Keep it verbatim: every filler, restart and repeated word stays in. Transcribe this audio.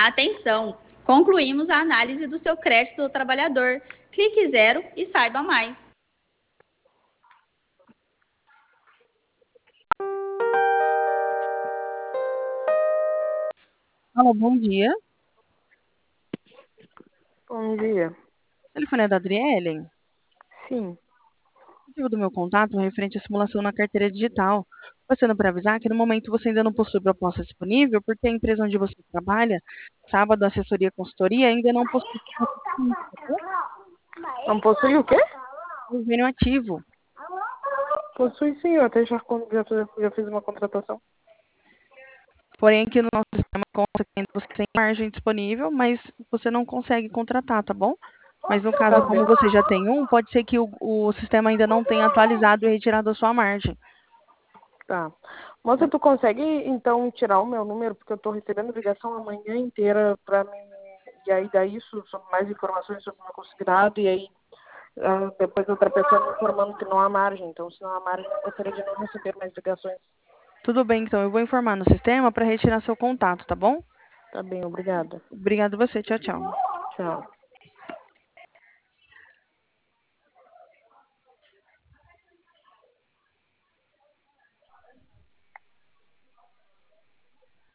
Atenção! Concluímos a análise do seu crédito do trabalhador. Clique zero e saiba mais. Alô, bom dia. Bom dia. O telefone é da Adriele? Sim. O motivo do meu contato é referente à simulação na carteira digital. Passando para avisar que no momento você ainda não possui proposta disponível, porque a empresa onde você trabalha, sábado, assessoria e consultoria, ainda não possui proposta disponível, tá bom? Não possui o quê? Convênio ativo. Possui sim, eu até já, con- já, fiz- já fiz uma contratação. Porém, aqui no nosso sistema consta que ainda você tem margem disponível, mas você não consegue contratar, tá bom? Mas no Tá caso, bem. como você já tem um, pode ser que o, o sistema ainda não tenha atualizado e retirado a sua margem. Tá. Moça, tu consegue então tirar o meu número, porque eu tô recebendo ligação a manhã inteira pra mim. E aí daí isso, sobre mais informações sobre o meu consignado, e aí ah, depois outra pessoa me informando que não há margem. Então, se não há margem, eu gostaria de não receber mais ligações. Tudo bem, então eu vou informar no sistema para retirar seu contato, tá bom? Tá bem, obrigada. Obrigado você, tchau, tchau. Tchau.